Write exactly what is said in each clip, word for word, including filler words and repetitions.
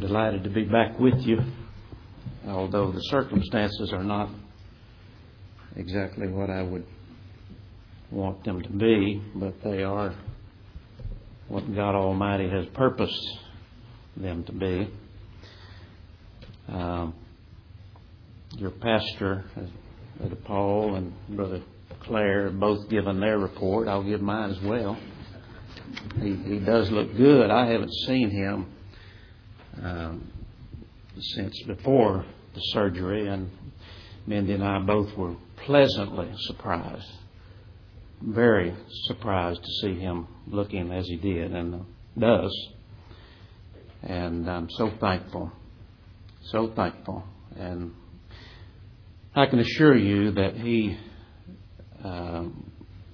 delighted to be back with you, although the circumstances are not exactly what I would want them to be, but they are what God Almighty has purposed them to be. Um, your pastor, Brother Paul and Brother Claire, have both given their report. I'll give mine as well. He, he does look good. I haven't seen him um, since before the surgery, and Mindy and I both were pleasantly surprised, very surprised to see him looking as he did and does. And I'm so thankful, so thankful. And I can assure you that he um,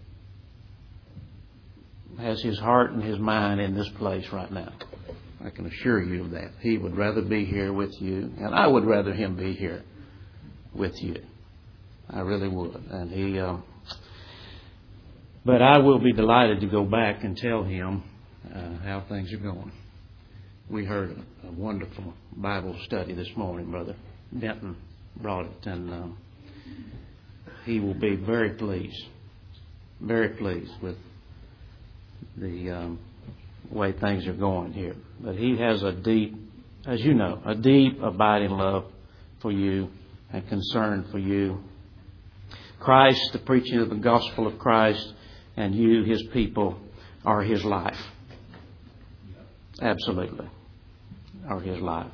has his heart and his mind in this place right now. I can assure you of that. He would rather be here with you, and I would rather him be here with you. I really would. And he, um, but I will be delighted to go back and tell him uh, how things are going. We heard a, a wonderful Bible study this morning. Brother Denton brought it, and um, he will be very pleased, very pleased with the um, way things are going here. But he has a deep, as you know, a deep, abiding love for you and concern for you. Christ, the preaching of the gospel of Christ, and you, his people, are his life. Absolutely. Are his life.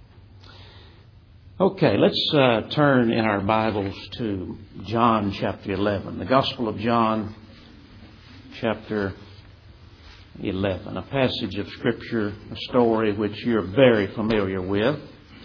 Okay, let's uh, turn in our Bibles to John chapter eleven. The Gospel of John chapter eleven. A passage of Scripture, a story which you're very familiar with,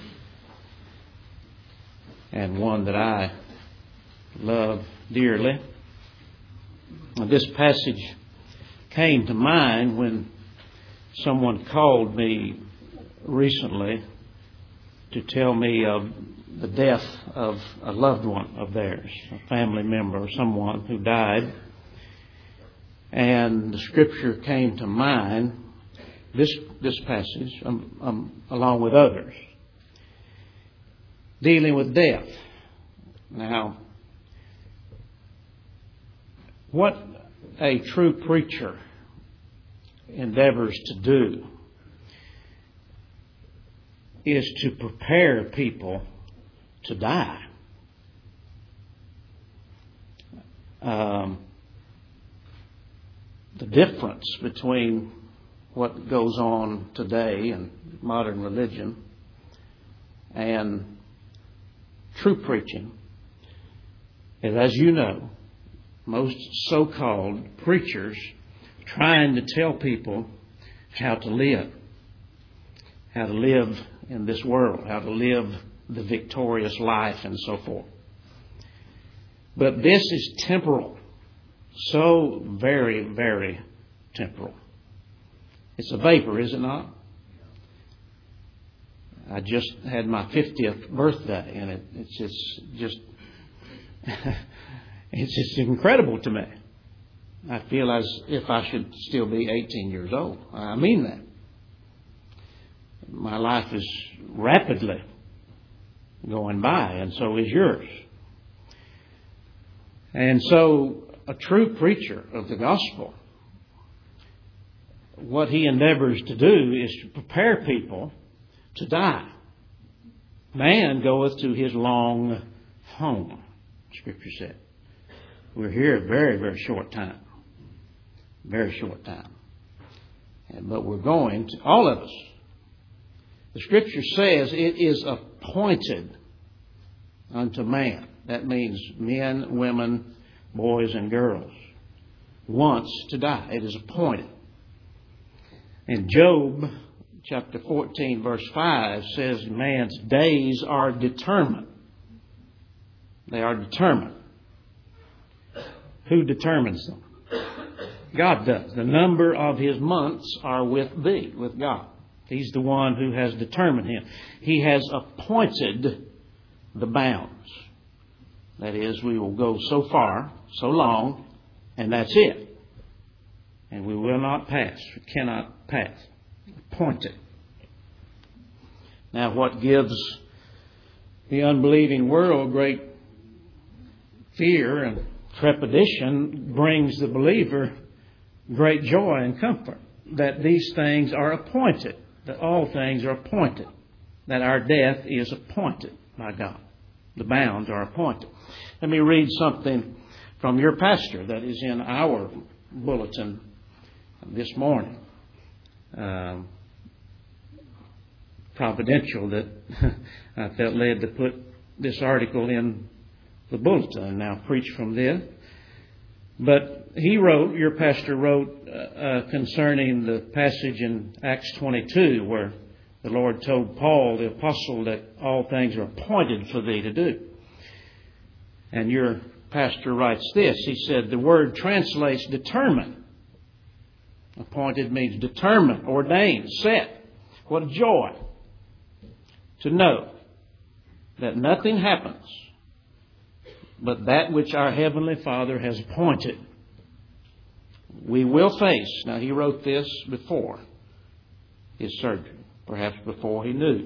and one that I love dearly. This passage came to mind when someone called me recently to tell me of the death of a loved one of theirs, a family member or someone who died. And the Scripture came to mind, this this passage, um, um, along with others, dealing with death. Now, what a true preacher endeavors to do is to prepare people to die. Um, the difference between what goes on today in modern religion and true preaching is, as you know, most so-called preachers trying to tell people how to live, how to live in this world, how to live the victorious life and so forth. But this is temporal. So very, very temporal. It's a vapor, is it not? I just had my fiftieth birthday, and it, it's just, just it's just incredible to me. I feel as if I should still be eighteen years old. I mean that. My life is rapidly going by, and so is yours. And so a true preacher of the gospel, what he endeavors to do is to prepare people to die. Man goeth to his long home, Scripture said. We're here a very, very short time. Very short time. And, but we're going to, all of us. The Scripture says it is appointed unto man. That means men, women, boys and girls, once to die. It is appointed. And Job chapter fourteen verse five says man's days are determined. They are determined. Who determines them? God does. The number of his months are with thee, with God. He's the one who has determined him. He has appointed the bounds. That is, we will go so far, so long, and that's it. And we will not pass. We cannot pass. Appointed. Now, what gives the unbelieving world great fear and trepidation brings the believer great joy and comfort, that these things are appointed, that all things are appointed, that our death is appointed by God. The bounds are appointed. Let me read something from your pastor that is in our bulletin this morning. Um, providential that I felt led to put this article in the bulletin and now preach from this. But he wrote, your pastor wrote uh, uh, concerning the passage in Acts twenty-two where the Lord told Paul, the apostle, that all things are appointed for thee to do. And your pastor writes this. He said, the word translates determined. Appointed means determined, ordained, set. What a joy to know that nothing happens but that which our Heavenly Father has appointed. We will face. Now, he wrote this before his surgery, perhaps before he knew.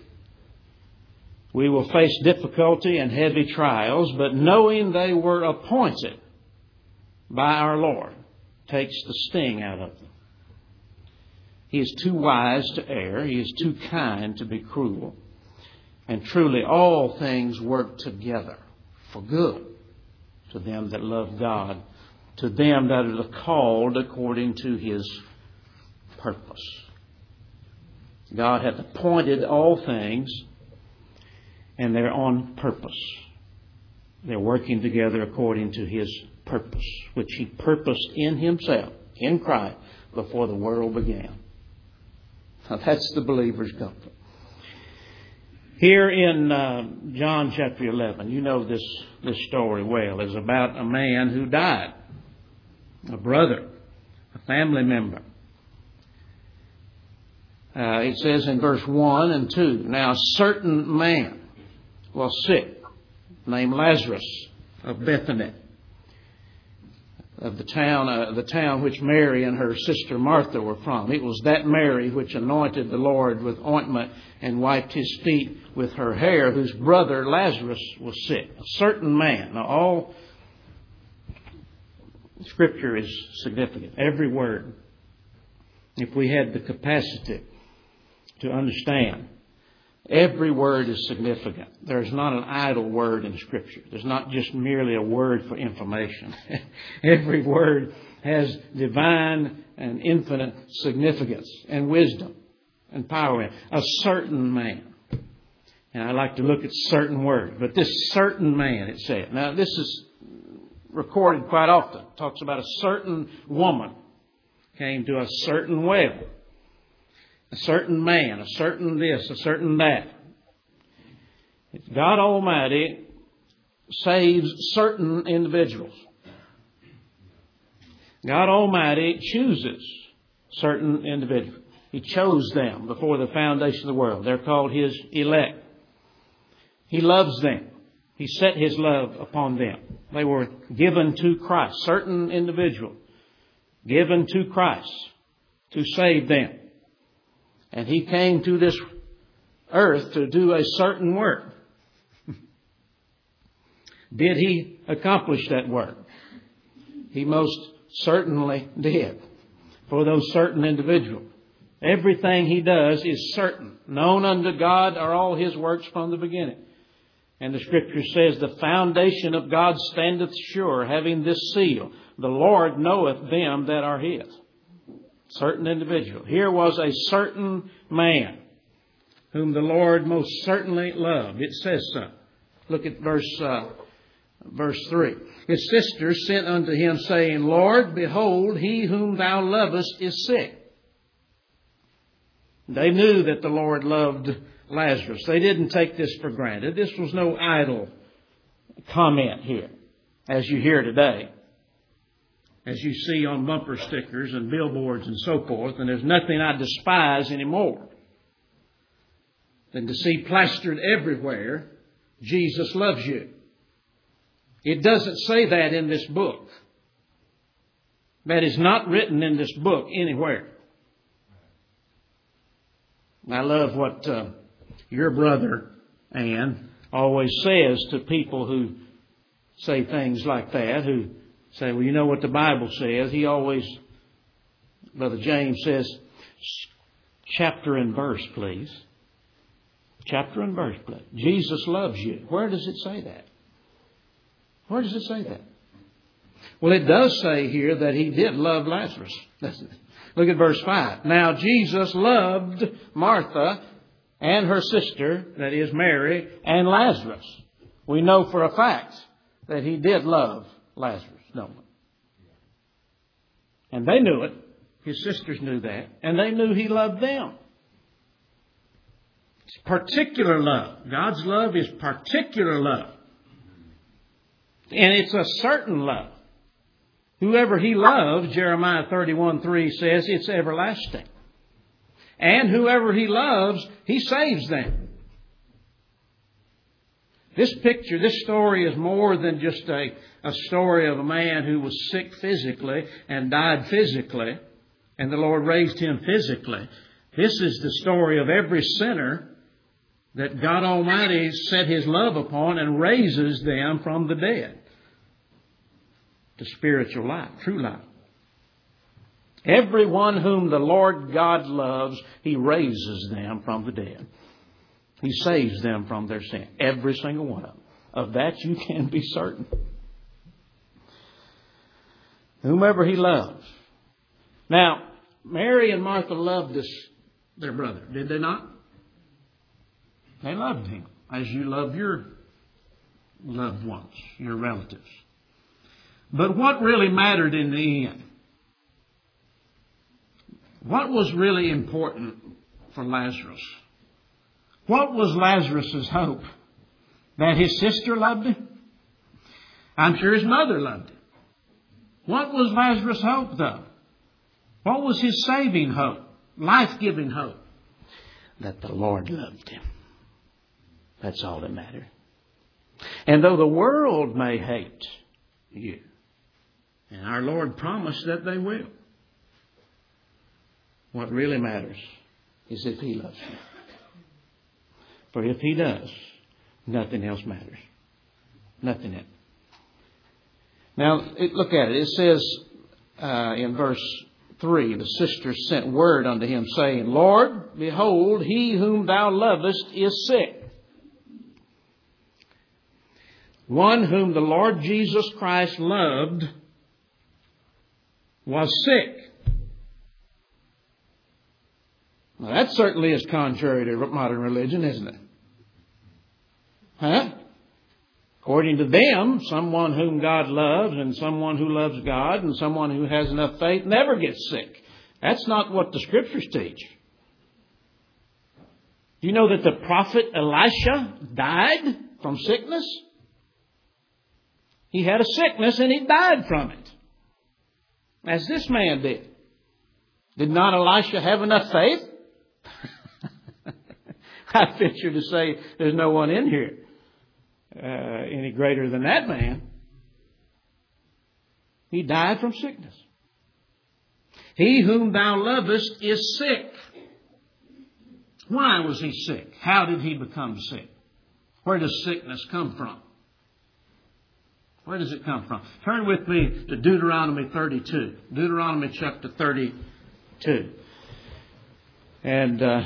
We will face difficulty and heavy trials, but knowing they were appointed by our Lord takes the sting out of them. He is too wise to err. He is too kind to be cruel. And truly all things work together for good to them that love God, to them that are called according to His purpose. God hath appointed all things, and they're on purpose. They're working together according to His purpose, which He purposed in Himself, in Christ, before the world began. Now that's the believer's comfort. Here in uh, John chapter eleven, you know this, this story well, is about a man who died. A brother, a family member. Uh, it says in verse one and two, now a certain man was sick, named Lazarus of Bethany, of the town, uh, the town which Mary and her sister Martha were from. It was that Mary which anointed the Lord with ointment and wiped His feet with her hair, whose brother Lazarus was sick. A certain man. Now all Scripture is significant. Every word. If we had the capacity to understand, every word is significant. There's not an idle word in Scripture. There's not just merely a word for information. Every word has divine and infinite significance and wisdom and power. A certain man. And I like to look at certain words. But this certain man, it said. Now, this is recorded quite often. It talks about a certain woman came to a certain well. A certain man, a certain this, a certain that. God Almighty saves certain individuals. God Almighty chooses certain individuals. He chose them before the foundation of the world. They're called His elect. He loves them. He set His love upon them. They were given to Christ. Certain individuals given to Christ to save them. And He came to this earth to do a certain work. Did He accomplish that work? He most certainly did. For those certain individuals. Everything He does is certain. Known unto God are all His works from the beginning. And the Scripture says, the foundation of God standeth sure, having this seal. The Lord knoweth them that are His. Certain individual. Here was a certain man whom the Lord most certainly loved. It says so. Look at verse uh, verse three. His sisters sent unto him, saying, Lord, behold, he whom thou lovest is sick. They knew that the Lord loved Lazarus. They didn't take this for granted. This was no idle comment here, as you hear today. As you see on bumper stickers and billboards and so forth. And there's nothing I despise anymore than to see plastered everywhere, Jesus loves you. It doesn't say that in this book. That is not written in this book anywhere. I love what uh, Your brother, Ann, always says to people who say things like that, who say, well, you know what the Bible says. He always, Brother James says, chapter and verse, please. Chapter and verse, please. Jesus loves you. Where does it say that? Where does it say that? Well, it does say here that He did love Lazarus. Look at verse five. Now Jesus loved Martha and her sister, that is Mary, and Lazarus. We know for a fact that He did love Lazarus, don't we? And they knew it. His sisters knew that. And they knew He loved them. It's particular love. God's love is particular love. And it's a certain love. Whoever He loves, Jeremiah thirty-one three says, it's everlasting. And whoever He loves, He saves them. This picture, this story is more than just a, a story of a man who was sick physically and died physically, and the Lord raised him physically. This is the story of every sinner that God Almighty set His love upon and raises them from the dead to spiritual life, true life. Everyone whom the Lord God loves, He raises them from the dead. He saves them from their sin. Every single one of them. Of that you can be certain. Whomever He loves. Now, Mary and Martha loved this, their brother, did they not? They loved him as you love your loved ones, your relatives. But what really mattered in the end? What was really important for Lazarus? What was Lazarus' hope? That his sister loved him? I'm sure his mother loved him. What was Lazarus' hope, though? What was his saving hope? Life-giving hope? That the Lord loved him. That's all that mattered. And though the world may hate you, and our Lord promised that they will, what really matters is if He loves you. For if He does, nothing else matters. Nothing else. Now, it, look at it. It says uh, in verse three, the sisters sent word unto Him, saying, Lord, behold, he whom Thou lovest is sick. One whom the Lord Jesus Christ loved was sick. Now, that certainly is contrary to modern religion, isn't it? Huh? According to them, someone whom God loves and someone who loves God and someone who has enough faith never gets sick. That's not what the Scriptures teach. Do you know that the prophet Elisha died from sickness? He had a sickness and he died from it. As this man did. Did not Elisha have enough faith? I venture to say there's no one in here uh, any greater than that man. He died from sickness. He whom Thou lovest is sick. Why was he sick? How did he become sick? Where does sickness come from? Where does it come from? Turn with me to Deuteronomy thirty-two. Deuteronomy chapter thirty-two. And uh,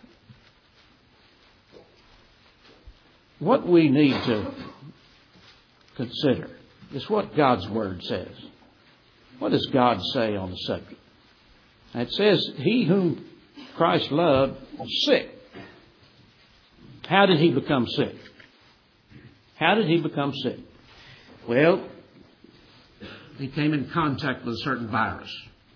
what we need to consider is what God's Word says. What does God say on the subject? It says, He whom Christ loved was sick. How did He become sick? How did He become sick? Well, He came in contact with a certain virus.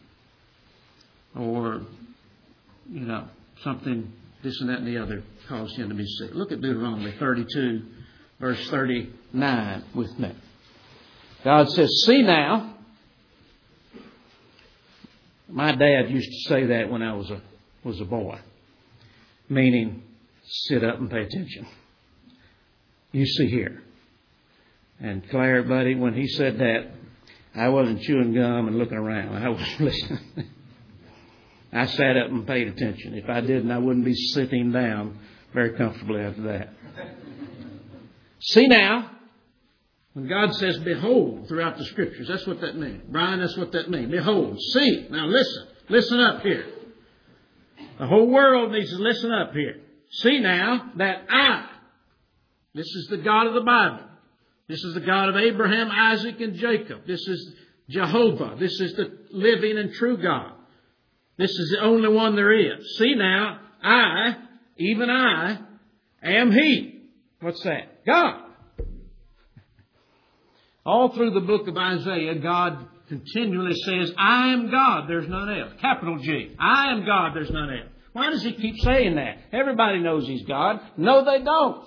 Or, you know, something, this and that and the other caused Him to be sick. Look at Deuteronomy thirty-two, verse thirty-nine with me. God says, see now. My dad used to say that when I was a was a boy. Meaning, sit up and pay attention. You see here. And Claire, buddy, when he said that, I wasn't chewing gum and looking around. I was listening. I sat up and paid attention. If I didn't, I wouldn't be sitting down very comfortably after that. See now, when God says behold throughout the Scriptures, that's what that means. Brian, that's what that means. Behold, see. Now listen. Listen up here. The whole world needs to listen up here. See now that I, this is the God of the Bible. This is the God of Abraham, Isaac, and Jacob. This is Jehovah. This is the living and true God. This is the only one there is. See now, I, even I, am He. What's that? God. All through the book of Isaiah, God continually says, I am God, there's none else. Capital G. I am God, there's none else. Why does He keep saying that? Everybody knows He's God. No, they don't.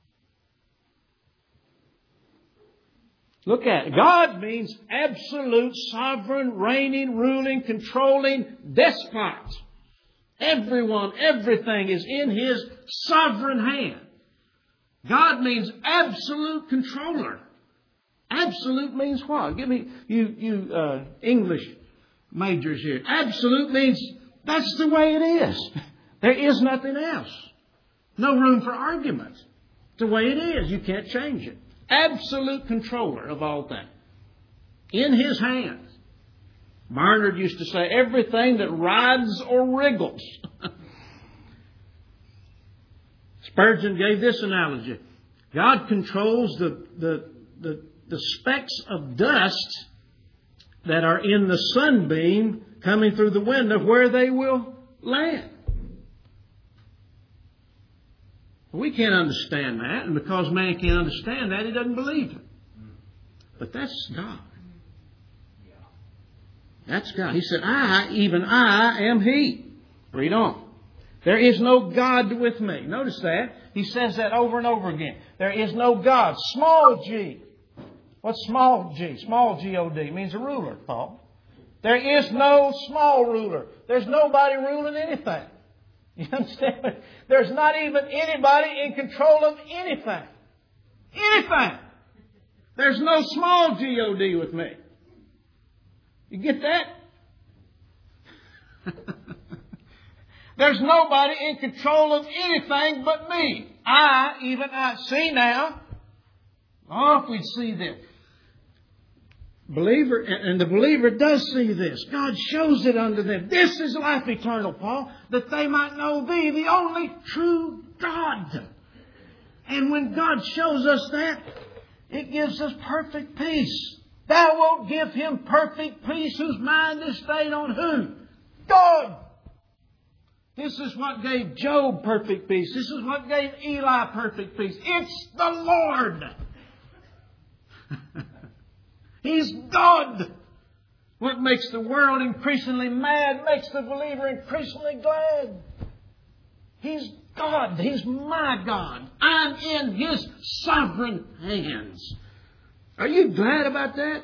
Look at it. God means absolute, sovereign, reigning, ruling, controlling despot. Everyone, everything is in His sovereign hand. God means absolute controller. Absolute means what? Give me, you, you uh, English majors here. Absolute means that's the way it is. There is nothing else. No room for argument. It's the way it is. You can't change it. Absolute controller of all things. In His hands. Barnard used to say, everything that rides or wriggles. Spurgeon gave this analogy. God controls the, the, the, the specks of dust that are in the sunbeam coming through the window where they will land. We can't understand that, and because man can't understand that, he doesn't believe it. But that's God. That's God. He said, I, even I, am He. Read on. There is no God with me. Notice that. He says that over and over again. There is no God. Small g. What's small g? Small G O D means a ruler, Paul. There is no small ruler. There's nobody ruling anything. You understand? There's not even anybody in control of anything. Anything. There's no small G O D with me. You get that? There's nobody in control of anything but me. I, even I. See now. Oh, if we'd see this. Believer, and the believer does see this. God shows it unto them. This is life eternal, Paul, that they might know Thee, the only true God. And when God shows us that, it gives us perfect peace. Thou wilt give him perfect peace whose mind is stayed on who? God. This is what gave Job perfect peace. This is what gave Eli perfect peace. It's the Lord. He's God. What makes the world increasingly mad makes the believer increasingly glad. He's God. He's my God. I'm in His sovereign hands. Are you glad about that?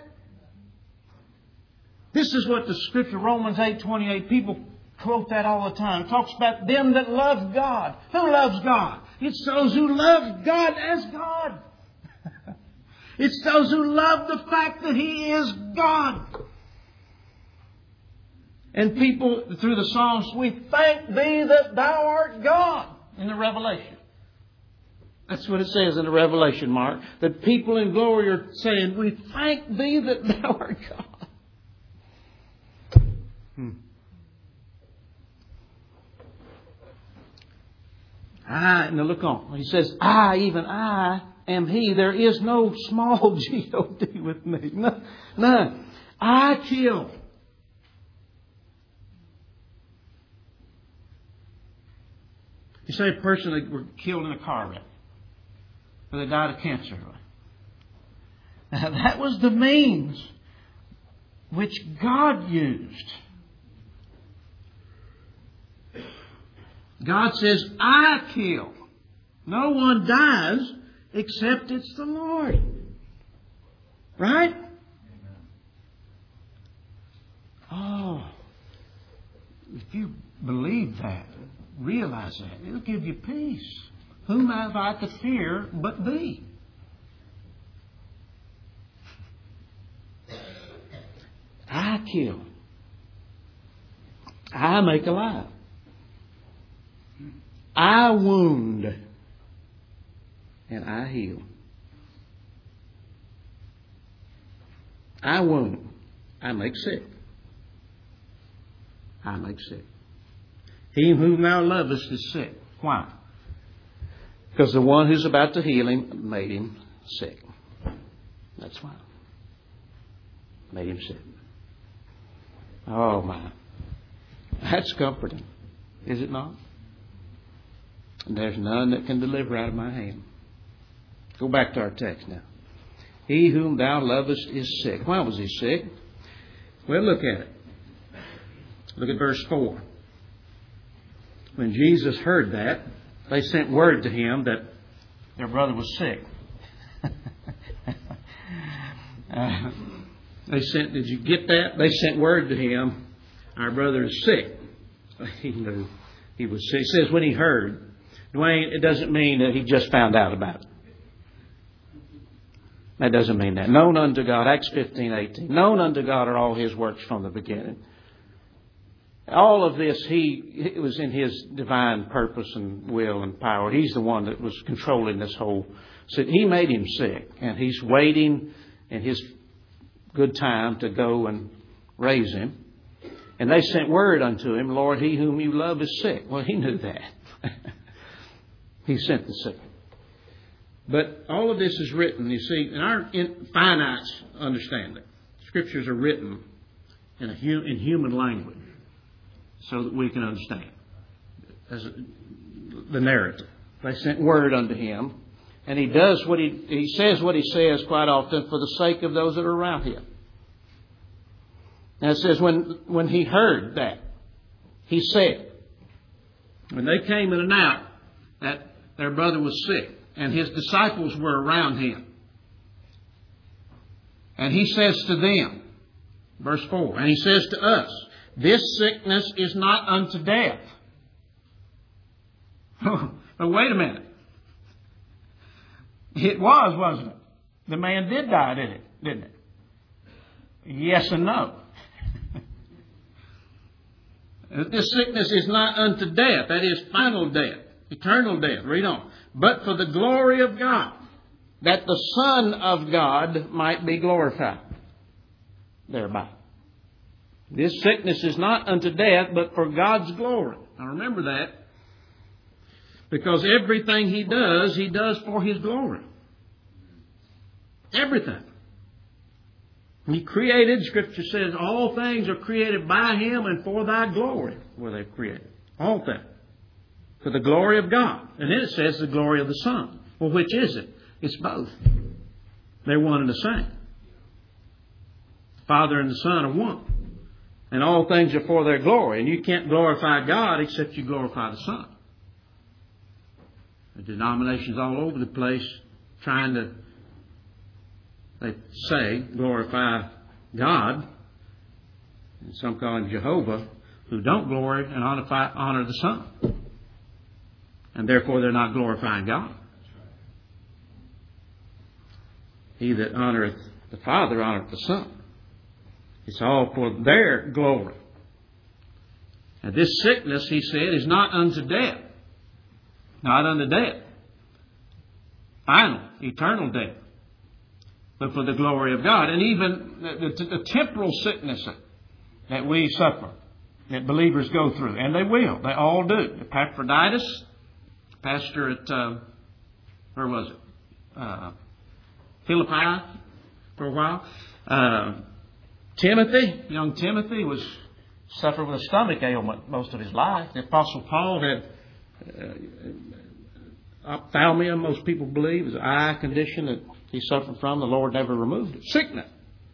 This is what the Scripture, Romans eight twenty-eight, people quote that all the time. It talks about them that love God. Who loves God? It's those who love God as God. It's those who love the fact that He is God. And people, through the Psalms, we thank Thee that Thou art God in the Revelation. That's what it says in the Revelation, Mark. That people in glory are saying, we thank Thee that Thou art God. Hmm. I, now look on. He says, I, even I, am He. There is no small G O D with me. None. None. I kill. You say a person that were killed in a car wreck, or they died of cancer. Now that was the means which God used. God says, I kill. No one dies except it's the Lord. Right? Oh, if you believe that, realize that, it'll give you peace. Whom have I to fear but Thee? I kill. I make alive. I wound and I heal. I wound. I make sick. I make sick. He whom thou lovest is sick. Why? Because the one who's about to heal him made him sick. That's why. Made him sick. Oh my. That's comforting. Is it not? And there's none that can deliver out of my hand. Go back to our text now. He whom thou lovest is sick. Why was he sick? Well, look at it. Look at verse four. When Jesus heard that, they sent word to him that their brother was sick. uh, they sent, did you get that? They sent word to him, our brother is sick. He knew he was sick. It says when he heard. Dwayne, it doesn't mean that he just found out about it. That doesn't mean that. Known unto God, Acts fifteen eighteen. Known unto God are all His works from the beginning. All of this, He it was in His divine purpose and will and power. He's the one that was controlling this whole. So He made him sick, and He's waiting in His good time to go and raise him. And they sent word unto him, Lord, he whom you love is sick. Well, He knew that. He sent the sick. But all of this is written, you see, in our finite understanding. Scriptures are written in a hu- in human language so that we can understand as a, the narrative. They sent word unto him, and he does what he he says what he says quite often for the sake of those that are around him. And it says when when he heard that, he said, when they came in and out, that their brother was sick. And his disciples were around him. And he says to them, verse four, and he says to us, this sickness is not unto death. But wait a minute. It was, wasn't it? The man did die, didn't it? Didn't it? Yes and no. This sickness is not unto death. That is final death. Eternal death. Read on. But for the glory of God, that the Son of God might be glorified thereby. This sickness is not unto death, but for God's glory. Now remember that. Because everything He does, He does for His glory. Everything. He created, Scripture says, all things are created by Him and for Thy glory were they created. All things. For the glory of God. And then it says the glory of the Son. Well, which is it? It's both. They're one and the same. The Father and the Son are one. And all things are for their glory. And you can't glorify God except you glorify the Son. The denominations all over the place trying to, they say, glorify God. And some call Him Jehovah, who don't glory and honor the Son. And therefore they're not glorifying God. He that honoreth the Father honoreth the Son. It's all for their glory. And this sickness, he said, is not unto death. Not unto death. Final, eternal death. But for the glory of God. And even the, the, the temporal sickness that we suffer, that believers go through. And they will. They all do. Epaphroditus, pastor at, uh, where was it? Uh, Philippi for a while. Uh, Timothy, young Timothy, was suffered with a stomach ailment most of his life. The Apostle Paul had uh, ophthalmia, most people believe, is an eye condition that he suffered from. The Lord never removed it. Sickness.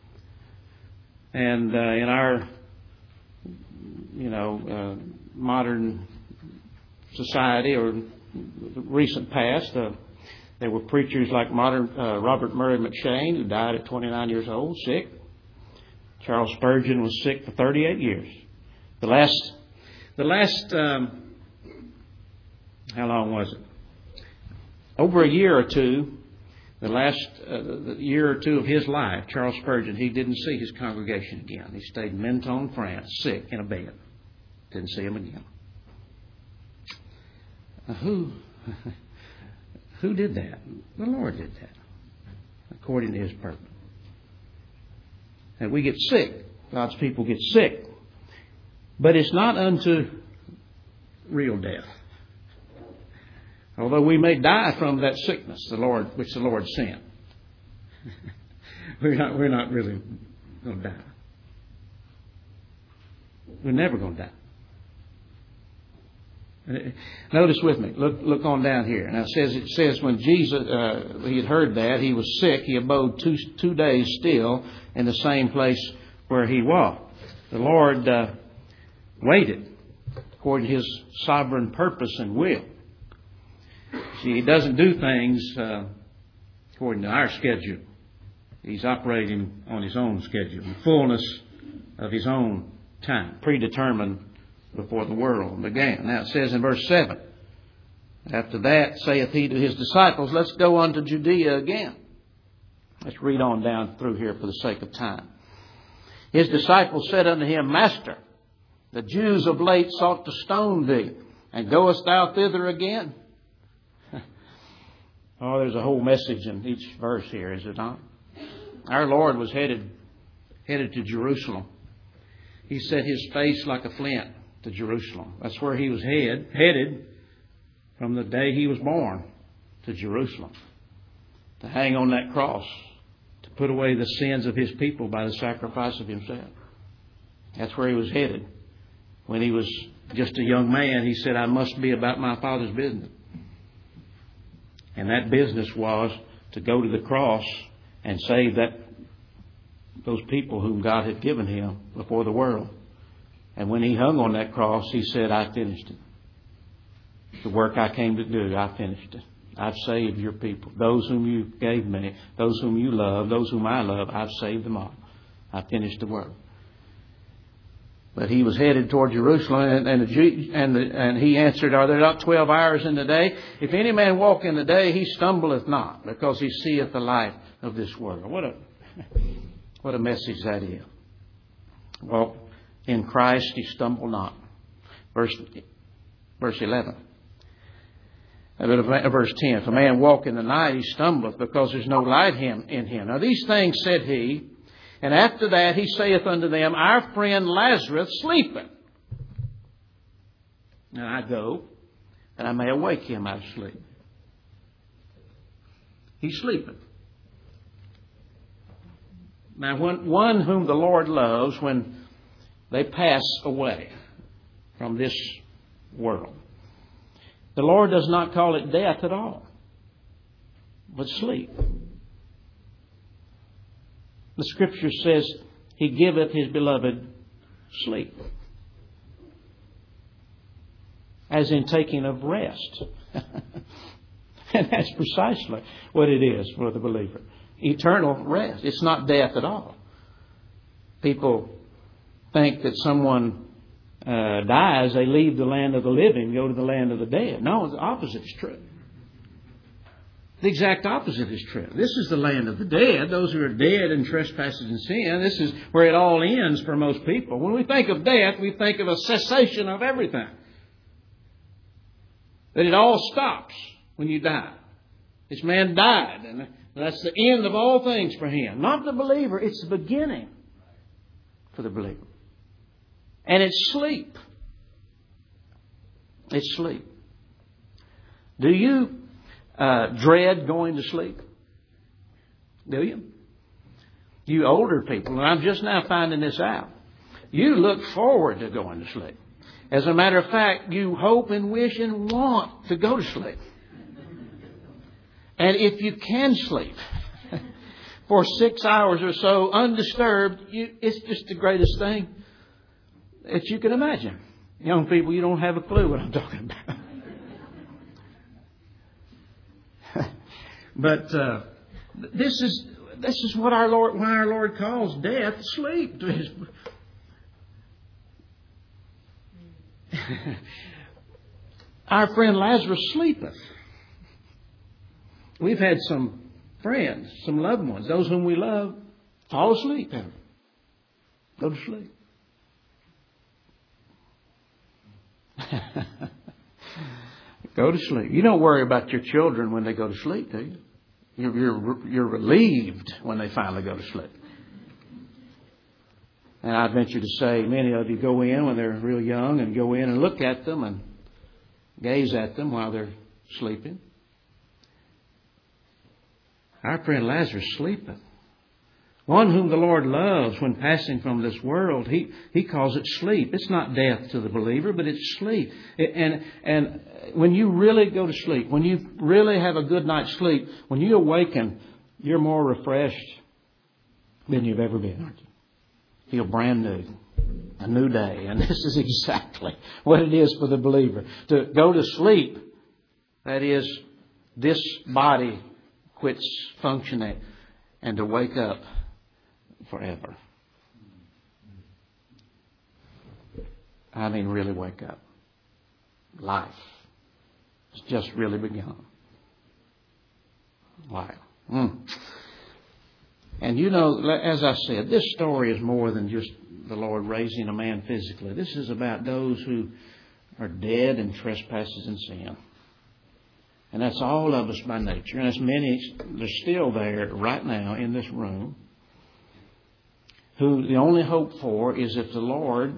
And uh, in our, you know, uh, modern society or recent past, uh, there were preachers like modern uh, Robert Murray McCheyne, who died at twenty-nine years old, sick. Charles Spurgeon was sick for thirty-eight years. The last, the last, um, how long was it? Over a year or two, the last uh, the year or two of his life, Charles Spurgeon, he didn't see his congregation again. He stayed in Menton, France, sick in a bed. Didn't see him again. Now who, who did that? The Lord did that, according to His purpose. And we get sick. God's people get sick. But it's not unto real death. Although we may die from that sickness, the Lord, which the Lord sent. we're not, we're not really going to die. We're never going to die. Notice with me. Look, look on down here. Now it says, it says when Jesus, uh, he had heard that, he was sick. He abode two, two days still in the same place where he was. The Lord uh, waited according to His sovereign purpose and will. See, He doesn't do things uh, according to our schedule. He's operating on His own schedule, the fullness of His own time, predetermined before the world began. Now it says in verse seven, after that saith He to His disciples, let's go on to Judea again. Let's read on down through here for the sake of time. His disciples said unto Him, Master, the Jews of late sought to stone Thee, and goest Thou thither again? Oh, there's a whole message in each verse here, is it not? Our Lord was headed headed to Jerusalem. He set His face like a flint to Jerusalem. That's where He was head, headed from the day He was born, to Jerusalem, to hang on that cross, to put away the sins of His people by the sacrifice of Himself. That's where He was headed. When He was just a young man, He said, I must be about my Father's business. And that business was to go to the cross and save that those people whom God had given Him before the world. And when He hung on that cross, He said, I finished it. The work I came to do, I finished it. I've saved your people. Those whom you gave me, those whom you love, those whom I love, I've saved them all. I finished the work. But He was headed toward Jerusalem, and, and, the Jew, and, the, and He answered, are there not twelve hours in the day? If any man walk in the day, he stumbleth not, because he seeth the light of this world. What a, what a message that is. Well, in Christ he stumble not. Verse, verse eleven. Verse ten. If a man walk in the night, he stumbleth, because there's no light in him. Now these things said He, and after that He saith unto them, our friend Lazarus sleepeth. Now I go, that I may awake him out of sleep. He sleepeth. Now when one whom the Lord loves, when they pass away from this world, the Lord does not call it death at all, but sleep. The Scripture says He giveth His beloved sleep. As in taking of rest. And that's precisely what it is for the believer. Eternal rest. It's not death at all. People think that someone uh, dies, they leave the land of the living, go to the land of the dead. No, the opposite is true. The exact opposite is true. This is the land of the dead, those who are dead in trespasses and sin. This is where it all ends for most people. When we think of death, we think of a cessation of everything. That it all stops when you die. This man died, and that's the end of all things for him. Not the believer, it's the beginning for the believer. And it's sleep. It's sleep. Do you uh, dread going to sleep? Do you? You older people, and I'm just now finding this out, you look forward to going to sleep. As a matter of fact, you hope and wish and want to go to sleep. And if you can sleep for six hours or so undisturbed, you, it's just the greatest thing that you can imagine. Young people, you don't have a clue what I'm talking about. But uh, this is this is what our Lord, why our Lord calls death sleep. Our friend Lazarus sleepeth. We've had some friends, some loved ones, those whom we love, fall asleep. Go to sleep. Go to sleep. You don't worry about your children when they go to sleep, do you? You're, you're, you're relieved when they finally go to sleep. And I venture to say many of you go in when they're real young and go in and look at them and gaze at them while they're sleeping. Our friend Lazarus sleepeth. One whom the Lord loves when passing from this world, he, he calls it sleep. It's not death to the believer, but it's sleep. And, and when you really go to sleep, when you really have a good night's sleep, when you awaken, you're more refreshed than you've ever been, aren't you? Feel brand new. A new day. And this is exactly what it is for the believer. To go to sleep, that is, this body quits functioning, and to wake up forever. I mean, really wake up. Life. It's just really begun. Wow. Mm. And you know, as I said, this story is more than just the Lord raising a man physically. This is about those who are dead in trespasses and sin. And that's all of us by nature. And as many, they're still there right now in this room, who the only hope for is if the Lord,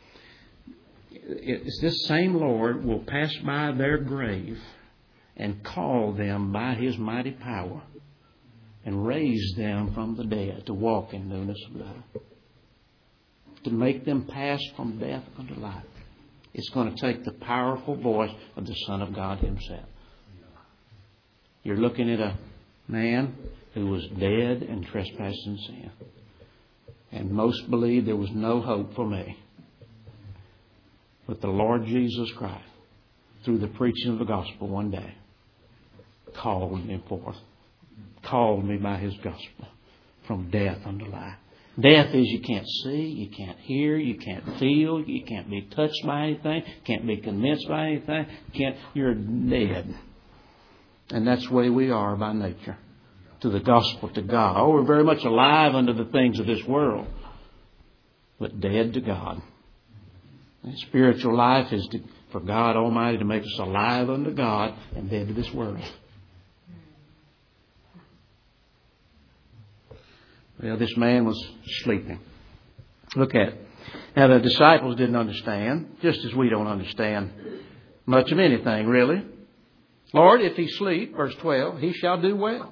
it's this same Lord will pass by their grave and call them by His mighty power and raise them from the dead to walk in newness of life. To make them pass from death unto life. It's going to take the powerful voice of the Son of God Himself. You're looking at a man who was dead in trespass and sin. And most believe there was no hope for me. But the Lord Jesus Christ, through the preaching of the gospel one day, called me forth. Called me by His gospel from death unto life. Death is you can't see, you can't hear, you can't feel, you can't be touched by anything, can't be convinced by anything, can't, you're dead. And that's the way we are by nature. To the gospel, to God. Oh, we're very much alive unto the things of this world, but dead to God. And spiritual life is to, for God Almighty to make us alive unto God and dead to this world. Well, this man was sleeping. Look at it. Now, the disciples didn't understand, just as we don't understand much of anything, really. Lord, if he sleep, verse twelve, he shall do well.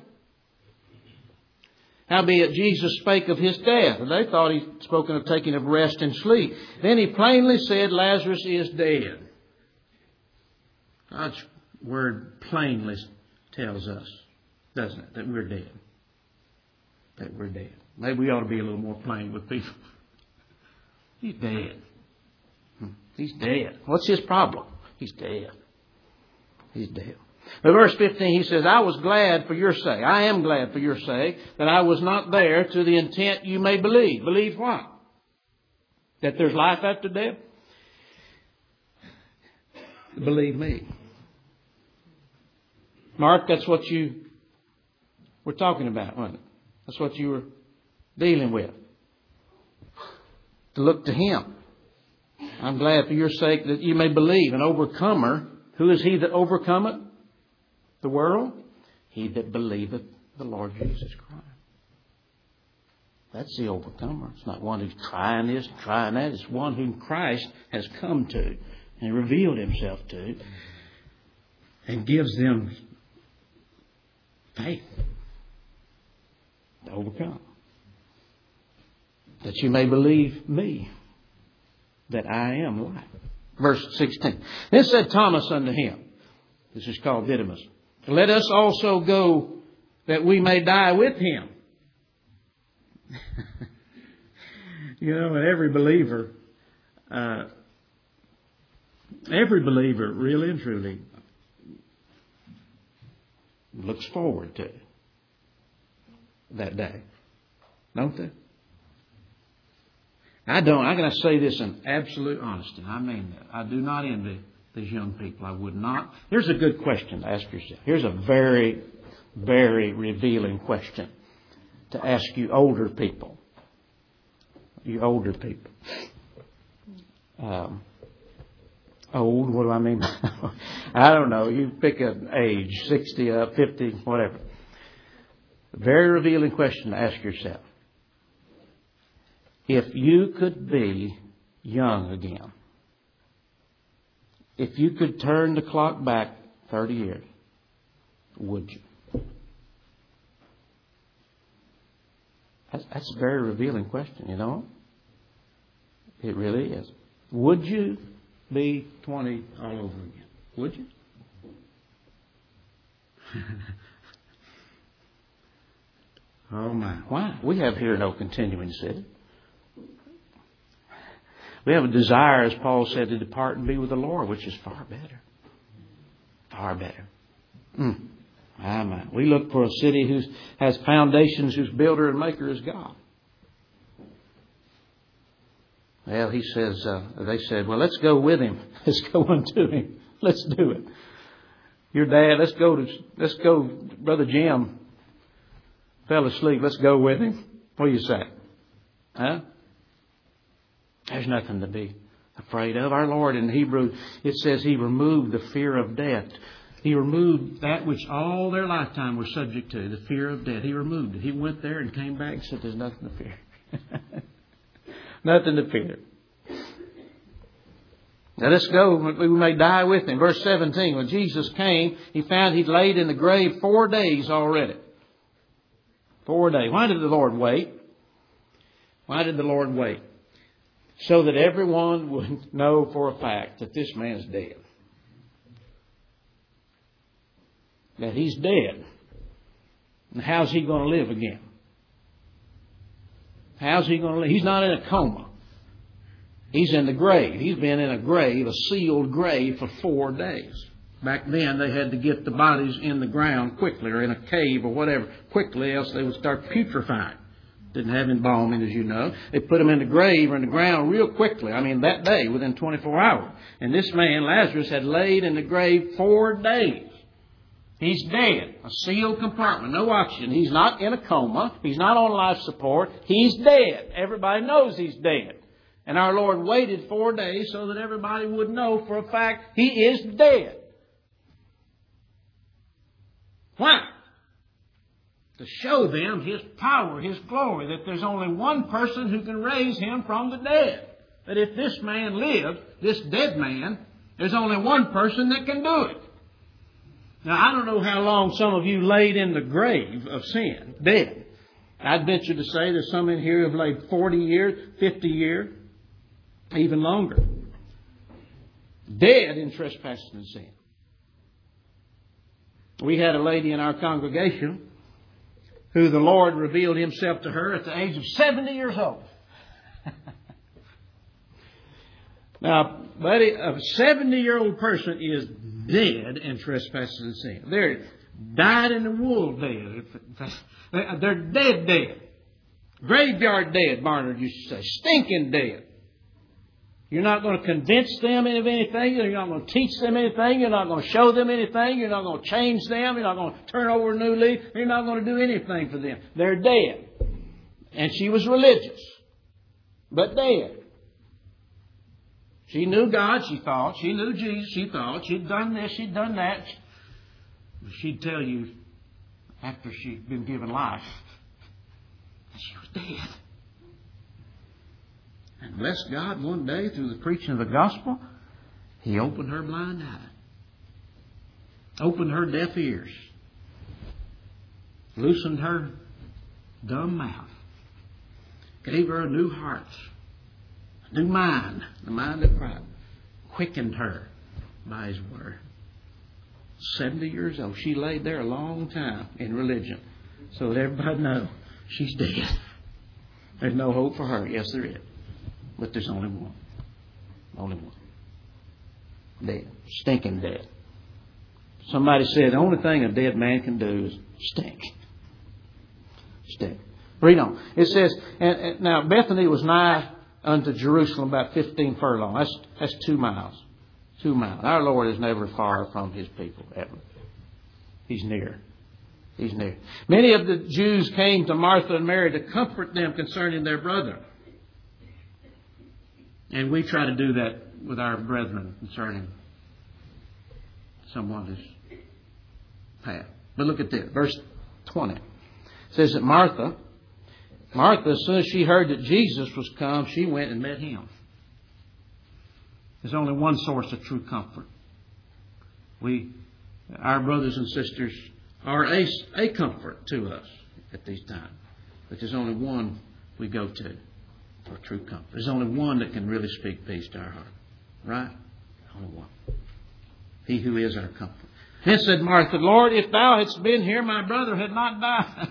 Howbeit Jesus spake of his death, and they thought he'd spoken of taking of rest and sleep. Then he plainly said, Lazarus is dead. God's word plainly tells us, doesn't it, that we're dead. That we're dead. Maybe we ought to be a little more plain with people. He's dead. He's dead. What's his problem? He's dead. He's dead. But verse fifteen, he says, I was glad for your sake. I am glad for your sake that I was not there to the intent you may believe. Believe what? That there's life after death? Believe me. Mark, that's what you were talking about, wasn't it? That's what you were dealing with. To look to Him. I'm glad for your sake that you may believe. An overcomer. Who is he that overcometh the world? He that believeth the Lord Jesus Christ. That's the overcomer. It's not one who's trying this, trying that. It's one whom Christ has come to and revealed Himself to and gives them faith to overcome. That you may believe me, that I am life. Verse sixteen. Then said Thomas unto him, this is called Didymus, let us also go that we may die with him. You know, and every believer, uh, every believer really and truly looks forward to that day. Don't they? I don't. I'm going to say this in absolute honesty. I mean that. I do not envy these young people. I would not. Here's a good question to ask yourself. Here's a very, very revealing question to ask you older people. You older people. Um, old. What do I mean? I don't know. You pick an age, sixty up, fifty, whatever. Very revealing question to ask yourself. If you could be young again, if you could turn the clock back thirty years, would you? That's, that's a very revealing question, you know? It really is. Would you be twenty all over again? Would you? Oh my. Why? We have here no continuing city. We have a desire, as Paul said, to depart and be with the Lord, which is far better. Far better. Mm. Ah, my. We look for a city who has foundations, whose builder and maker is God. Well, he says, uh, they said, well, let's go with him. Let's go unto him. Let's do it. Your dad, let's go to, let's go, Brother Jim fell asleep. Let's go with him. What do you say? Huh? There's nothing to be afraid of. Our Lord in Hebrew, it says He removed the fear of death. He removed that which all their lifetime were subject to, the fear of death. He removed it. He went there and came back and said, there's nothing to fear. Nothing to fear. Now let's go. We may die with Him. Verse seventeen, when Jesus came, He found He'd laid in the grave four days already. Four days. Why did the Lord wait? Why did the Lord wait? So that everyone would know for a fact that this man's dead. That he's dead. And how's he going to live again? How's he going to live? He's not in a coma. He's in the grave. He's been in a grave, a sealed grave, for four days. Back then, they had to get the bodies in the ground quickly, or in a cave or whatever, quickly, else they would start putrefying. Didn't have embalming, as you know. They put them in the grave or in the ground real quickly. I mean, that day, within twenty-four hours. And this man, Lazarus, had laid in the grave four days. He's dead. A sealed compartment. No oxygen. He's not in a coma. He's not on life support. He's dead. Everybody knows he's dead. And our Lord waited four days so that everybody would know for a fact He is dead. Why? To show them His power, His glory, that there's only one person who can raise Him from the dead. That if this man lived, this dead man, there's only one person that can do it. Now, I don't know how long some of you laid in the grave of sin, dead. I'd venture to say there's some in here who have laid forty years, fifty years, even longer. Dead in trespassing and sin. We had a lady in our congregation who the Lord revealed Himself to her at the age of seventy years old. Now, buddy, a seventy-year-old person is dead in trespasses and sin. They're died in the wool dead. They're dead dead. Graveyard dead, Barnard used to say. Stinking dead. You're not going to convince them of anything. You're not going to teach them anything. You're not going to show them anything. You're not going to change them. You're not going to turn over a new leaf. You're not going to do anything for them. They're dead. And she was religious, but dead. She knew God, she thought. She knew Jesus, she thought. She'd done this, she'd done that. She'd tell you after she'd been given life that she was dead. And bless God, one day through the preaching of the gospel, He opened her blind eye. Opened her deaf ears. Loosened her dumb mouth. Gave her a new heart. A new mind. The mind of Christ. Quickened her by His Word. seventy years old. She laid there a long time in religion. So that everybody knows she's dead. There's no hope for her. Yes, there is. But there's only one. Only one. Dead. Stinking dead. Somebody said the only thing a dead man can do is stink. Stink. Read on. It says, and, and now Bethany was nigh unto Jerusalem, about fifteen furlongs. That's, that's two miles. Two miles. Our Lord is never far from His people, ever. He's near. He's near. Many of the Jews came to Martha and Mary to comfort them concerning their brother. And we try to do that with our brethren concerning someone who's passed. But look at this, verse twenty. It says that Martha, Martha, as soon as she heard that Jesus was come, she went and met Him. There's only one source of true comfort. We, our brothers and sisters, are a, a comfort to us at these times. But there's only one we go to for true comfort. There's only one that can really speak peace to our heart. Right? Only one. He who is our comfort. Then said Martha, Lord, if thou hadst been here, my brother had not died.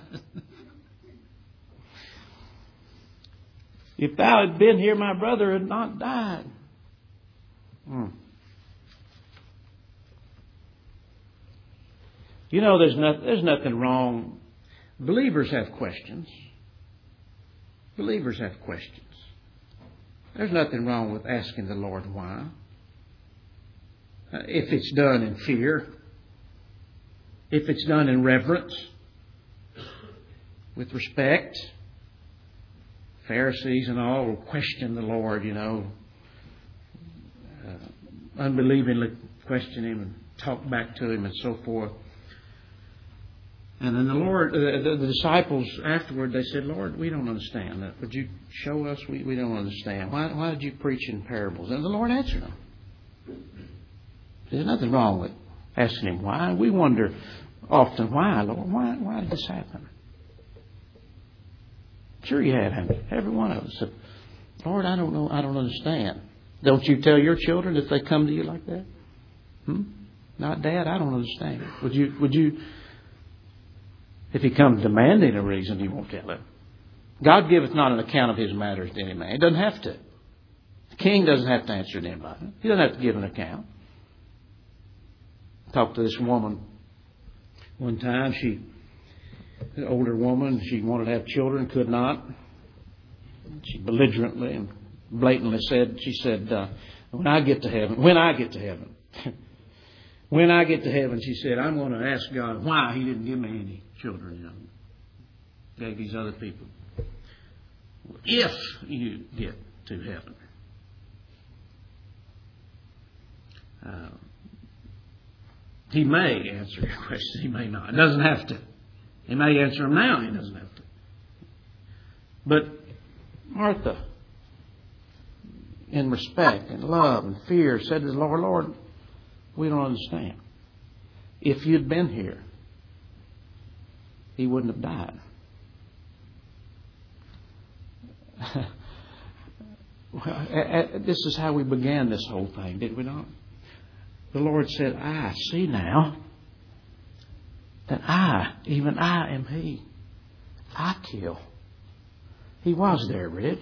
If thou had been here, my brother had not died. Hmm. You know, there's not, there's nothing wrong. Believers have questions. Believers have questions. There's nothing wrong with asking the Lord why. Uh, if it's done in fear. If it's done in reverence. With respect. Pharisees and all will question the Lord, you know. Uh, unbelievingly question Him and talk back to Him and so forth. And then the Lord, uh, the, the disciples afterward, they said, Lord, we don't understand that. Would you show us? We, we don't understand. Why, why did you preach in parables? And the Lord answered them. There's nothing wrong with asking Him why. We wonder often, why, Lord? Why, why did this happen? Sure you have, haven't you? Every one of us said, Lord, I don't know. I don't understand. Don't you tell your children if they come to you like that? Hmm? Not, Dad, I don't understand. Would you, would you... If he comes demanding a reason, he won't tell it. God giveth not an account of His matters to any man. He doesn't have to. The king doesn't have to answer to anybody. He doesn't have to give an account. I talked to this woman one time. She, an older woman, she wanted to have children, could not. She belligerently and blatantly said, she said, uh, when I get to heaven, when I get to heaven, when I get to heaven, she said, I'm going to ask God why He didn't give me any children, you know. Gave these other people. If you get to heaven. Uh, he may answer your question. He may not. He doesn't have to. He may answer them now. He doesn't have to. But Martha, in respect and love and fear, said to the Lord, Lord, we don't understand. If you'd been here, He wouldn't have died. Well, this is how we began this whole thing, did we not? The Lord said, I see now that I, even I am He. I kill. He was there, Rich.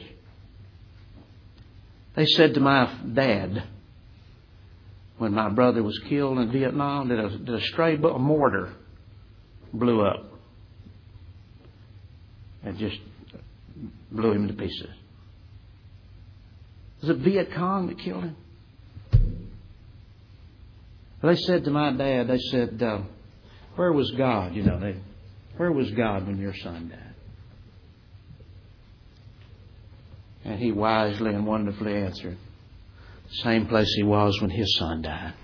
They said to my dad, when my brother was killed in Vietnam, that a, that a stray a mortar blew up. And just blew him to pieces. Was it Viet Cong that killed him? They said to my dad, they said, uh, where was God? You know, they, where was God when your son died? And he wisely and wonderfully answered, same place He was when his son died.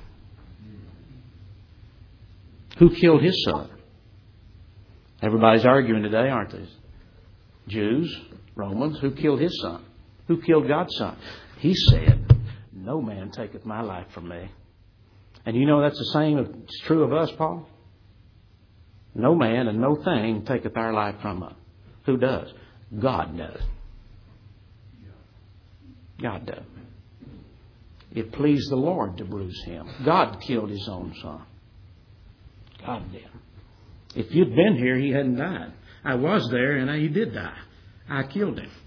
Who killed his son? Everybody's arguing today, aren't they? Jews, Romans. Who killed his son? Who killed God's son? He said, no man taketh my life from me. And you know that's the same. It's true of us, Paul. No man and no thing taketh our life from us. Who does? God does. God does. It pleased the Lord to bruise Him. God killed His own son. God did. If you'd been here, He hadn't died. I was there and He did die. I killed Him.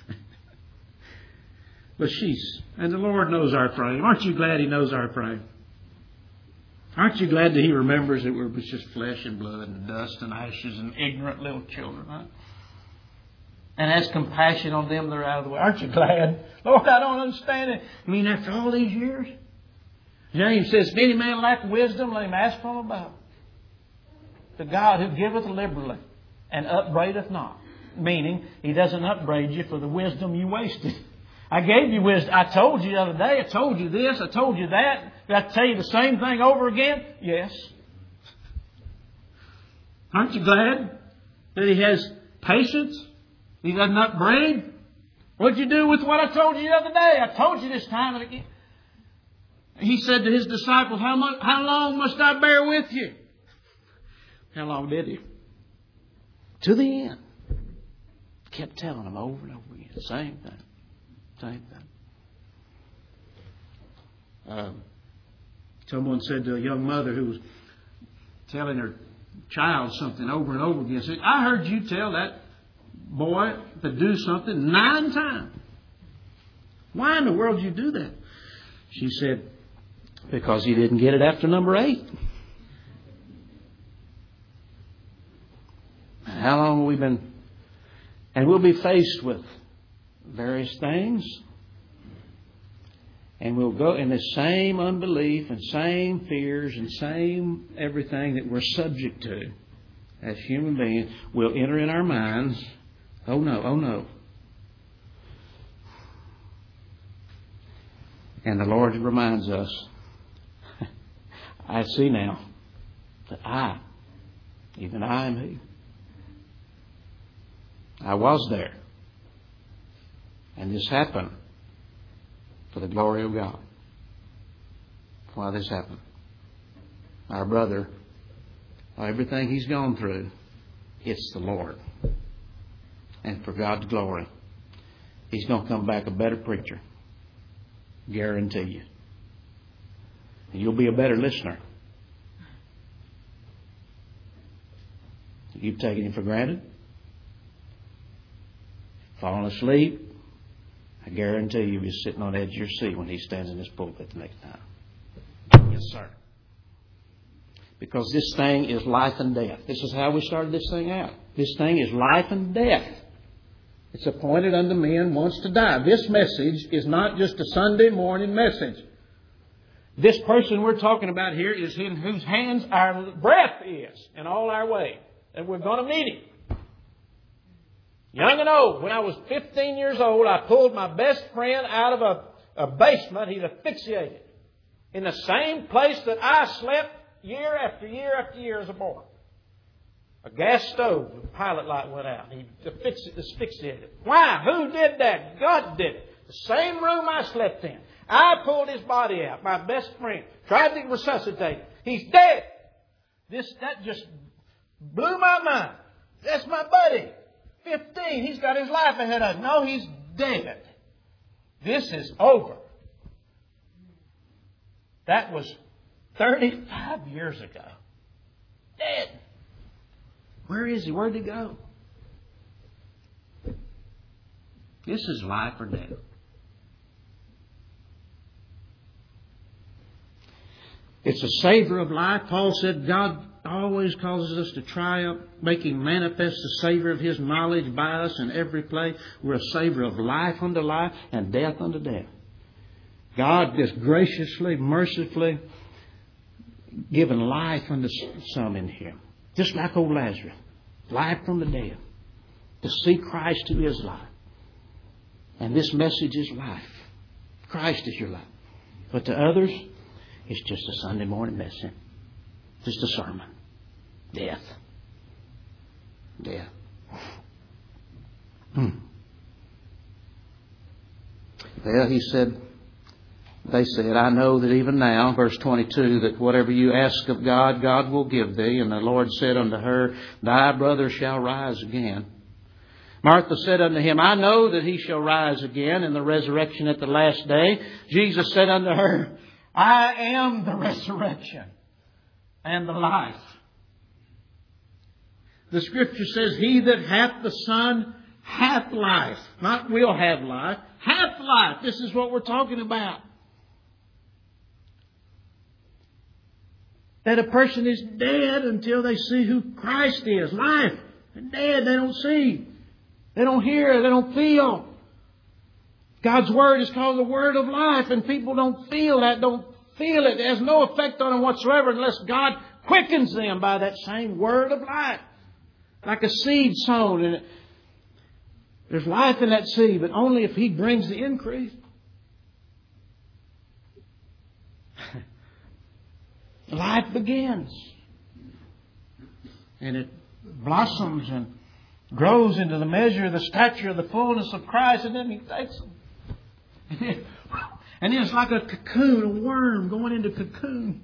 But she's, and the Lord knows our frame. Aren't you glad He knows our frame? Aren't you glad that He remembers that we're just flesh and blood and dust and ashes and ignorant little children, right? And has compassion on them that are out of the way. Aren't you glad? Lord, I don't understand it. I mean, after all these years? James says, if any man lack wisdom, let him ask from above. The God who giveth liberally and upbraideth not. Meaning, He doesn't upbraid you for the wisdom you wasted. I gave you wisdom. I told you the other day. I told you this. I told you that. Did I tell you the same thing over again? Yes. Aren't you glad that He has patience? He doesn't upbraid? What'd you do with what I told you the other day? I told you this time and again. He said to His disciples, how much, how long must I bear with you? How long did He? To the end. Kept telling them over and over again. Same thing. Same thing. Um, someone said to a young mother who was telling her child something over and over again, said, I heard you tell that boy to do something nine times. Why in the world did you do that? She said, because he didn't get it after number eight. How long have we been... And we'll be faced with various things. And we'll go in the same unbelief and same fears and same everything that we're subject to as human beings will enter in our minds. Oh no, oh no. And the Lord reminds us, I see now that I, even I am He. I was there. And this happened for the glory of God. Why this happened. Our brother, everything he's gone through, it's the Lord. And for God's glory, he's going to come back a better preacher. Guarantee you. And you'll be a better listener. You've taken him for granted. Fallen asleep. I guarantee you'll be sitting on the edge of your seat when he stands in this pulpit the next time. Yes, sir. Because this thing is life and death. This is how we started this thing out. This thing is life and death. It's appointed unto men once to die. This message is not just a Sunday morning message. This person we're talking about here is in whose hands our breath is in all our ways. And we're going to meet Him. Young and old, when I was fifteen years old, I pulled my best friend out of a, a basement. He'd asphyxiated in the same place that I slept year after year after year as a boy. A gas stove with a pilot light went out. He asphyxiated. Why? Who did that? God did it. The same room I slept in. I pulled his body out. My best friend tried to resuscitate him. He's dead. This that just blew my mind. That's my buddy. Fifteen. He's got his life ahead of him. No, he's dead. This is over. That was thirty-five years ago. Dead. Where is he? Where'd he go? This is life or death. It's a savor of life. Paul said God always causes us to triumph, making manifest the savor of His knowledge by us in every place. We're a savor of life unto life and death unto death. God just graciously, mercifully given life unto some in here. Just like old Lazarus. Life from the dead. To see Christ who is life. And this message is life. Christ is your life. But to others, it's just a Sunday morning message. Just a sermon. Death. Death. Hmm. Well, he said, they said, I know that even now, verse twenty-two, that whatever you ask of God, God will give thee. And the Lord said unto her, thy brother shall rise again. Martha said unto him, I know that he shall rise again in the resurrection at the last day. Jesus said unto her, I am the resurrection and the life. The Scripture says, he that hath the Son hath life. Not will have life. Hath life. This is what we're talking about. That a person is dead until they see who Christ is. Life. They're dead. They don't see. They don't hear. They don't feel. God's Word is called the Word of life. And people don't feel that. Don't feel it. It has no effect on them whatsoever unless God quickens them by that same Word of life. Like a seed sown. And There's life in that seed, but only if He brings the increase. Life begins. And it blossoms and grows into the measure of the stature of the fullness of Christ, and then He takes them. And then it's like a cocoon, a worm going into cocoon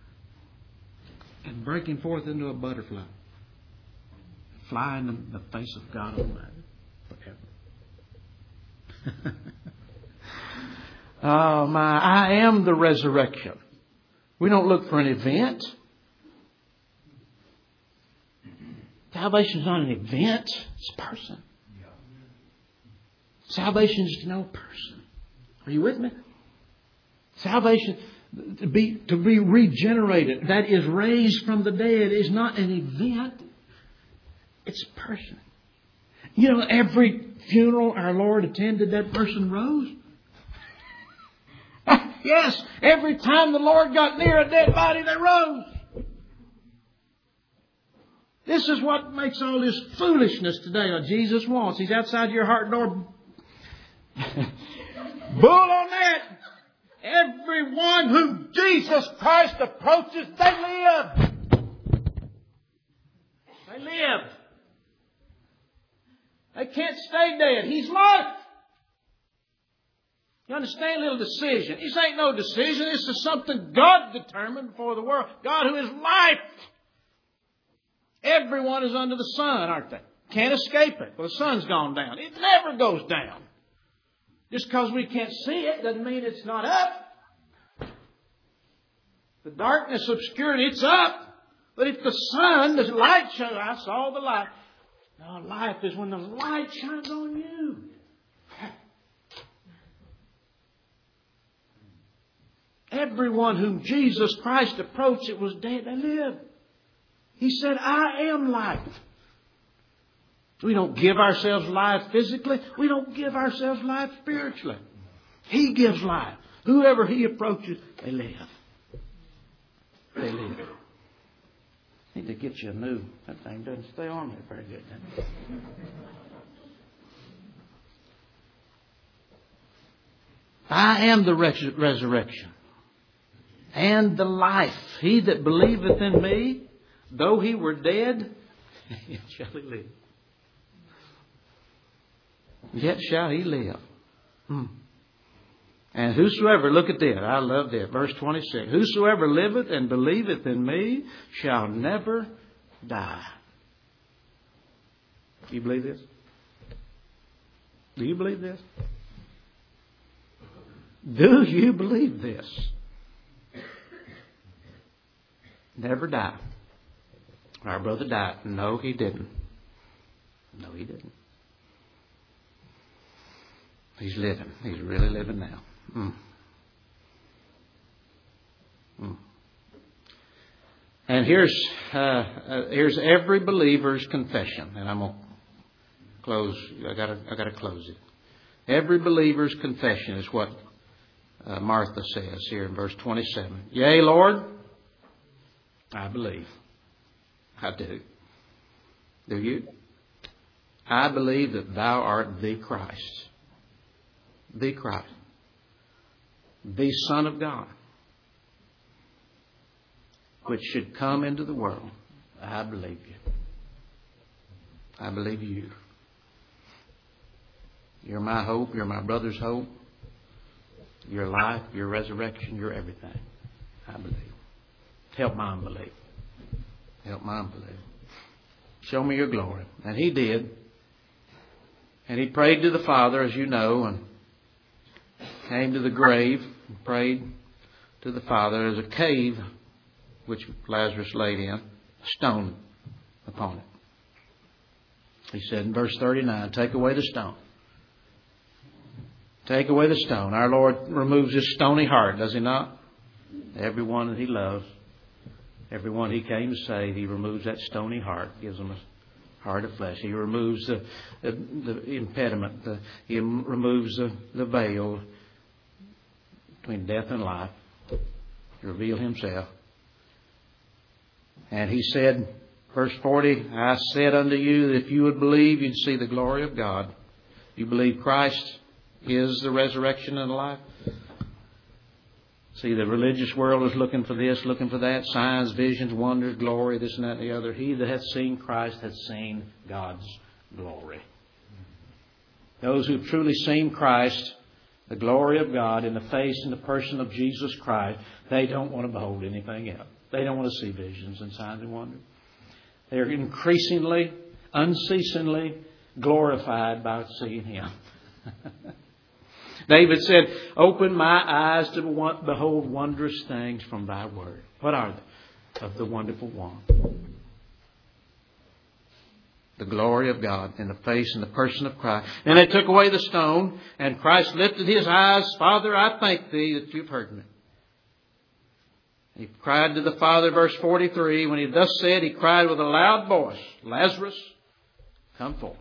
and breaking forth into a butterfly. Flying in the face of God Almighty forever. Oh my, I am the resurrection. We don't look for an event. Salvation is not an event, it's a person. Salvation is no person. Are you with me? Salvation, to be, to be regenerated, that is raised from the dead, is not an event. It's a person. You know, every funeral our Lord attended, that person rose. Yes, every time the Lord got near a dead body, they rose. This is what makes all this foolishness today. Oh, Jesus wants. He's outside your heart door. Bull on that. Everyone whom Jesus Christ approaches, they live. They live. They can't stay dead. He's life. You understand? A little decision. This ain't no decision. This is something God determined before the world. God who is life. Everyone is under the sun, aren't they? Can't escape it. Well, the sun's gone down. It never goes down. Just because we can't see it doesn't mean it's not up. The darkness, obscurity, it's up. But if the sun, the light shines, I saw the light. No, life is when the light shines on you. Everyone whom Jesus Christ approached, it was dead, they lived. He said, I am life. We don't give ourselves life physically. We don't give ourselves life spiritually. He gives life. Whoever He approaches, they live. They live. Need to get you a new. That thing doesn't stay on there very good, does it? I am the res- resurrection and the life. He that believeth in me, though he were dead, yet shall he live. Yet shall he live. Hmm. And whosoever, look at this, I love that, verse twenty-six. Whosoever liveth and believeth in me shall never die. Do you believe this? Do you believe this? Do you believe this? Never die. Our brother died. No, he didn't. No, he didn't. He's living. He's really living now. Mm. Mm. And here's uh, uh, here's every believer's confession, and I'm gonna close. I gotta I gotta close it. Every believer's confession is what uh, Martha says here in verse twenty-seven. Yea, Lord, I believe. I do. Do you? I believe that Thou art the Christ. The Christ. The Son of God. Which should come into the world. I believe you. I believe you. You're my hope. You're my brother's hope. Your life, your resurrection, your everything. I believe. Help my unbelief. Help my unbelief. Show me your glory. And he did. And he prayed to the Father, as you know, and came to the grave and prayed to the Father. There's a cave which Lazarus laid in, a stone upon it. He said in verse thirty-nine, take away the stone. Take away the stone. Our Lord removes his stony heart, does he not? Everyone that he loves, everyone he came to save, he removes that stony heart, gives them a heart of flesh. He removes the, the, the impediment. The, he removes the, the veil between death and life to reveal himself. And he said, verse forty, I said unto you that if you would believe, you'd see the glory of God. You believe Christ is the resurrection and the life? See, the religious world is looking for this, looking for that. Signs, visions, wonders, glory, this and that and the other. He that hath seen Christ hath seen God's glory. Those who have truly seen Christ, the glory of God in the face and the person of Jesus Christ, they don't want to behold anything else. They don't want to see visions and signs and wonders. They're increasingly, unceasingly glorified by seeing Him. David said, open my eyes to behold wondrous things from Thy word. What are they? Of the wonderful one. The glory of God in the face and the person of Christ. And they took away the stone, and Christ lifted His eyes. Father, I thank Thee that You've heard me. He cried to the Father, verse forty-three. When He thus said, He cried with a loud voice, Lazarus, come forth.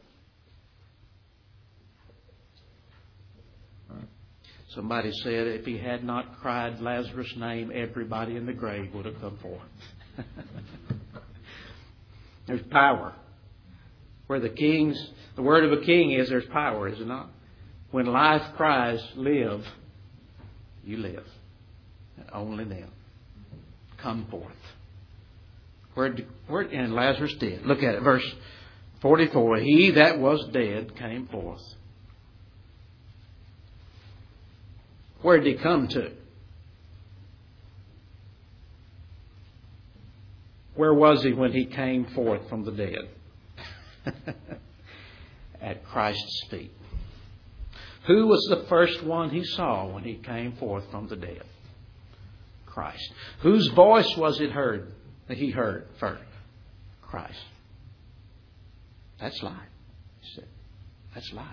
Somebody said if He had not cried Lazarus' name, everybody in the grave would have come forth. There's power. Where the king's, the word of a king is, there's power, is it not? When life cries, live, you live. Only then. Come forth. Where, where, and Lazarus did. Look at it, verse forty-four. He that was dead came forth. Where did he come to? Where was he when he came forth from the dead? At Christ's feet. Who was the first one he saw when he came forth from the dead? Christ. Whose voice was it heard that he heard first? Christ. That's life. He said, that's life.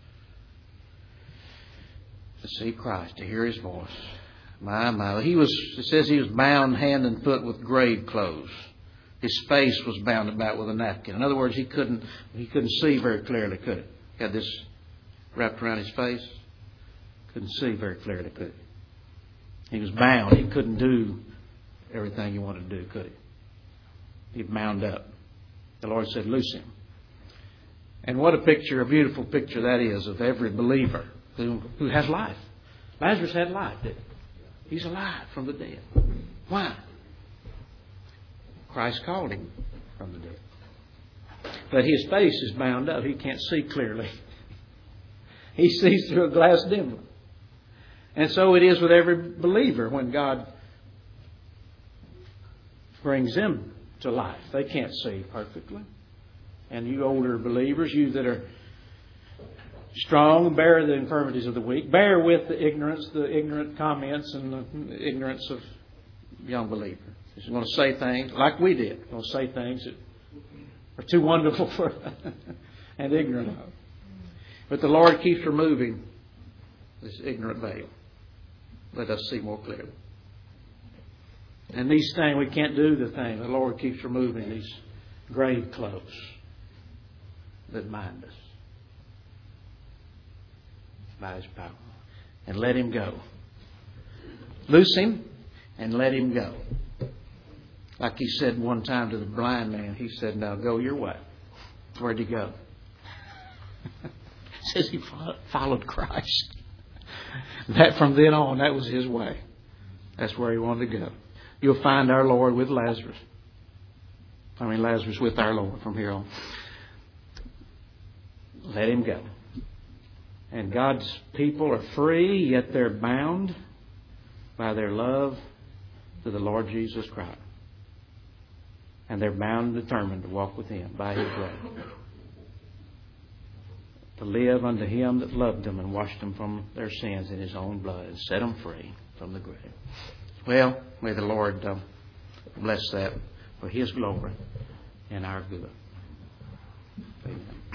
To see Christ, to hear His voice. My, my. He was, it says he was bound hand and foot with grave clothes. His face was bound about with a napkin. In other words, he couldn't he couldn't see very clearly, could he? Had this wrapped around his face. Couldn't see very clearly, could he? He was bound. He couldn't do everything he wanted to do, could he? He bound up. The Lord said, loose him. And what a picture, a beautiful picture that is of every believer who, who has life. Lazarus had life, didn't he? He's alive from the dead. Why? Christ called him from the dead. But his face is bound up. He can't see clearly. He sees through a glass dimly. And so it is with every believer when God brings them to life. They can't see perfectly. And you older believers, you that are strong, bear the infirmities of the weak. Bear with the ignorance, the ignorant comments and the ignorance of young believers. He's going to say things like we did. He's going to say things that are too wonderful for and ignorant of. But the Lord keeps removing this ignorant veil. Let us see more clearly. And these things, we can't do the thing. The Lord keeps removing these grave clothes that bind us by His power. And let Him go. Loose Him and let Him go. Like He said one time to the blind man, He said, now go your way. Where'd he go? It says he followed Christ. That from then on, that was his way. That's where he wanted to go. You'll find our Lord with Lazarus. I mean, Lazarus with our Lord from here on. Let him go. And God's people are free, yet they're bound by their love to the Lord Jesus Christ. And they're bound and determined to walk with Him by His way. To live unto Him that loved them and washed them from their sins in His own blood and set them free from the grave. Well, may the Lord uh, bless that for His glory and our good. Amen.